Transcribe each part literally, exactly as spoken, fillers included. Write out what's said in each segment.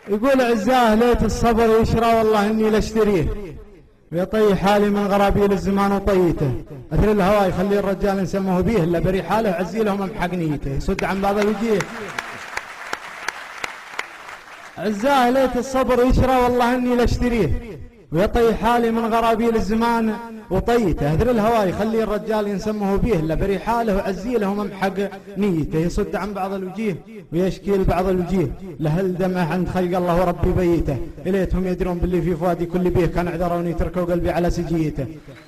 يقول عزاه ليت الصبر يشرى والله اني لاشتريه ويطي حالي من غرابيل الزمان وطيته. اثر الهواء يخلي الرجال نسموه بيه الا بري حاله وعزي لهم امحق نيته يصد عن بعض الوجيه. عزاه ليت الصبر يشرى والله اني لاشتريه ويطي حالي من غرابيل الزمان وطيته. اثر الهواء يخلي الرجال ينسمه بيه الا بري حاله وعزي لهم امحق نيته يصد عن بعض الوجيه ويشكي لبعض الوجيه. لهل دمه عند خلق الله وربي بيته اليتهم يدرون باللي في فؤادي كل بيه كان عذروني تركوا قلبي على سجيته.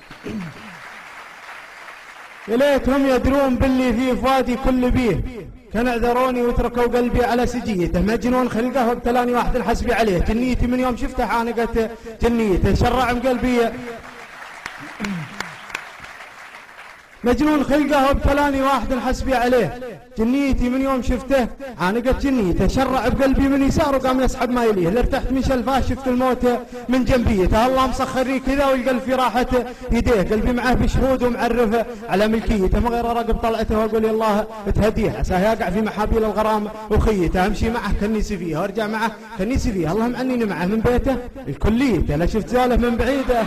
اليتهم يدرون باللي في فؤادي كل بيه كان اعذروني وتركوا قلبي على سجيته. مجنون خلقه وابتلاني واحد الحسبي عليه جنيتي من يوم شفته عانقت جنيته شرع قلبي. مجنون خلقه وابتلاني واحد حسبي عليه جنيتي من يوم شفته عانقت جنيته شرع بقلبي من يسار وقام يسحب ما يليه. لارتحت من شلفاه شفت الموت من جنبيته الله مسخري كذا والقلب في راحة يديه قلبي معه بشهود ومعرفه على ملكيته ما غير راقب طلعته واقول يا الله تهديه عساه يقع في محابيل الغرام وخيته. امشي معه كنيسي فيه وارجع معه كنيسي فيه اللهم عنيني معه من بيته الكليته لا شفت زاله من بعيده.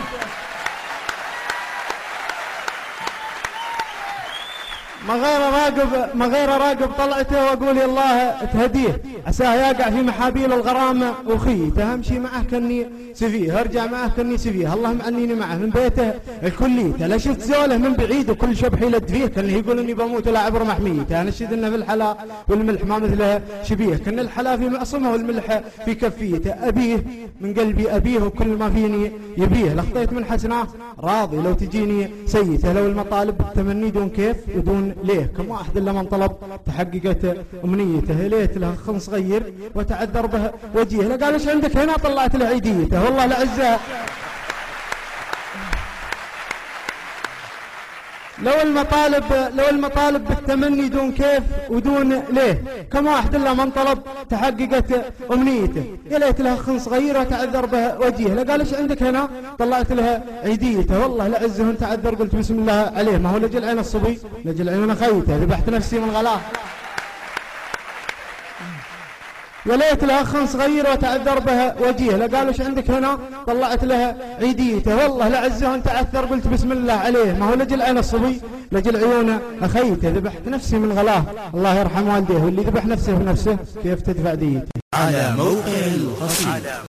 ما غير راقب ما غير راقب طلعته واقول يا الله تهديه عساه يقع في محابيل الغرام وخيته. امشي معه كني سفيه ارجع معه كني سفيه اللهم عنيني معه من بيته الكليته لا شفت زوله من بعيد وكل شبح يلد فيه كان يقول اني بموت ولا عبر محميته. انشد انه في الحلا والملح ما مثله شبيه كان الحلا في معصمه والملح في كفيته. ابيه من قلبي ابيه وكل ما فيني يبيه لخطيت من حسناه راضي لو تجيني سيته. لو المطالب بالتمني دون كيف ودون ليه كم واحد الا من طلب تحققت امنيته. ليت له خن صغير وتعذر به وجيه لا قال ايش عندك هنا طلعت له عيديته والله العزة. لو المطالب لو المطالب بالتمني دون كيف ودون ليه كم واحد الا من طلب تحققت امنيته. يا ليت له خن صغير وتعذر به وجيه لا قال ايش عندك هنا طلعت له عيديته والله لعزه تعذر قلت بسم الله عليه ما هو لجل عين الصبي لجل عيون خيته ذبحت نفسي من غلاه. يا ليت له خن صغير وتعذر به وجيه لا قالوا ايش عندك هنا طلعت له عيديته والله لعزه تعثر قلت بسم الله عليه ما هو لجل عين الصبي لجل عيونه اخيته ذبحت نفسي من غلاه. الله يرحم والديه واللي ذبح نفسه بنفسه كيف تدفع ديته. على موقع القصيد.